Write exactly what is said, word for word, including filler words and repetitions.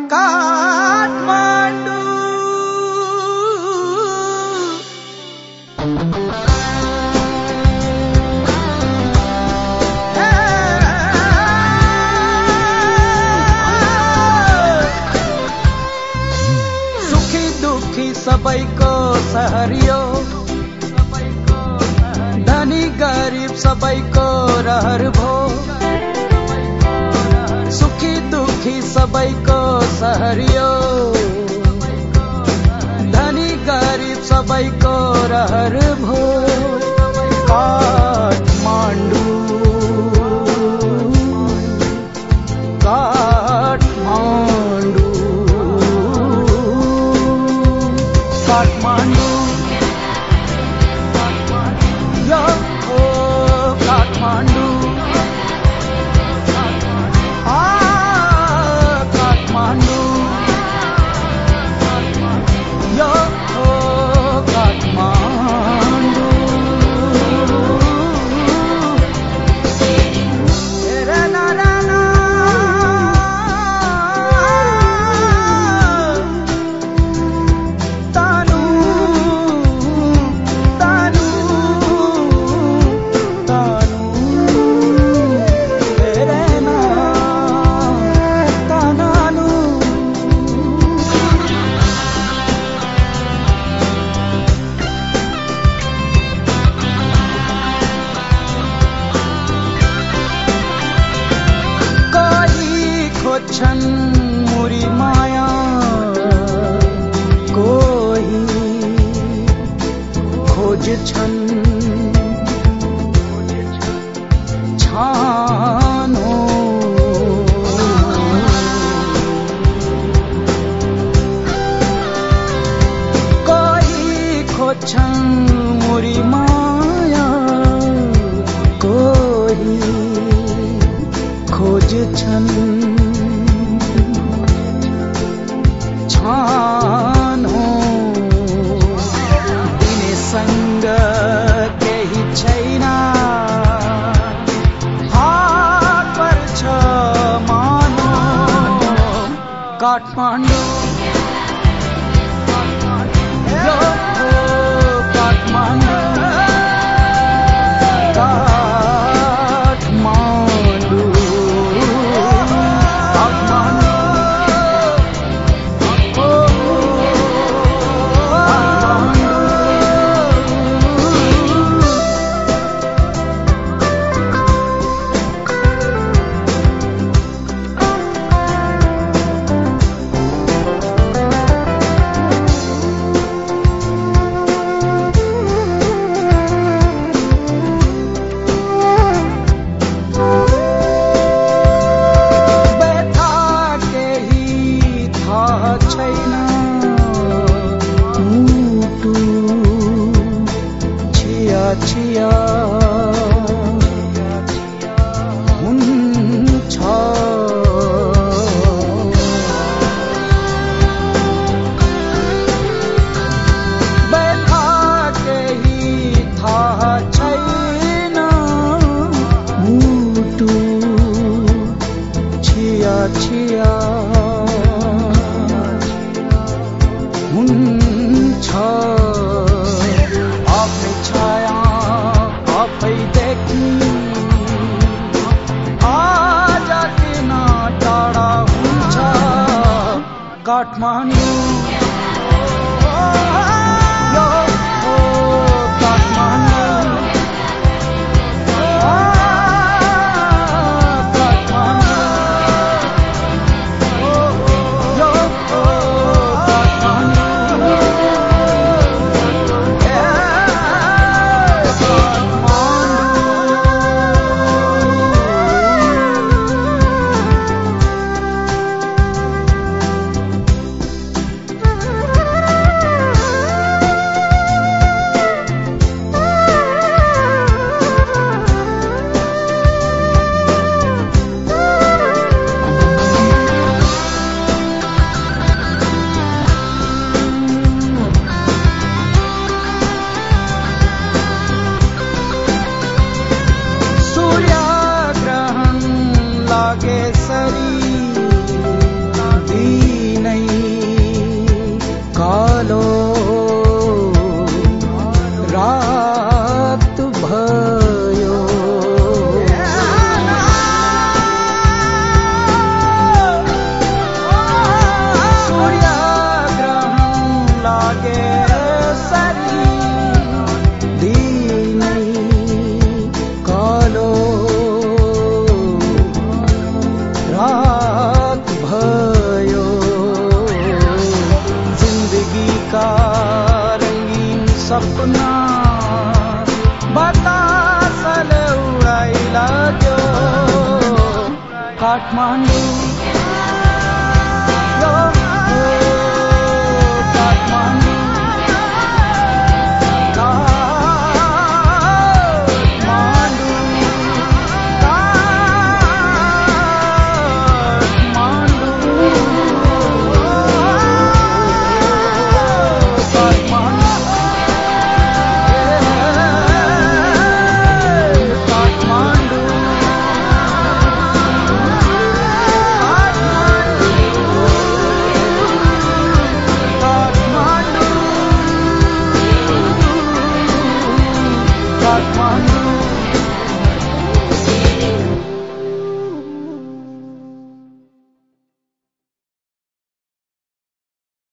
काठमाडौँ सुखी दुखी सबैको सहरियो धनी गरीब सबैको रहर भो सुखी दुखी सबैको सहरियो धनी गरीब सबैको रहर भो काठमाडौँ काठमाडौँ काठमाडौँ यो हो काठमाडौँ छन् मुरी माया कोही खोज छन् छानो कोही खोज छन् मुरी माया कोही खोज छन् छानो तिमीसँग केही छैन हात पर्छ मानो काठमाडौँ यो हो काठमाडौँ छिया हुन्छ बैठा केही थाहा छैन मुटु छिया छिया हुन्छ आफ्नै छाया आफै देखी आज किन टाढा हुन्छ काठमाडौँ यो हो काठमाडौँ सपना बतासले उडाइ लाग्यो काठमाडौँ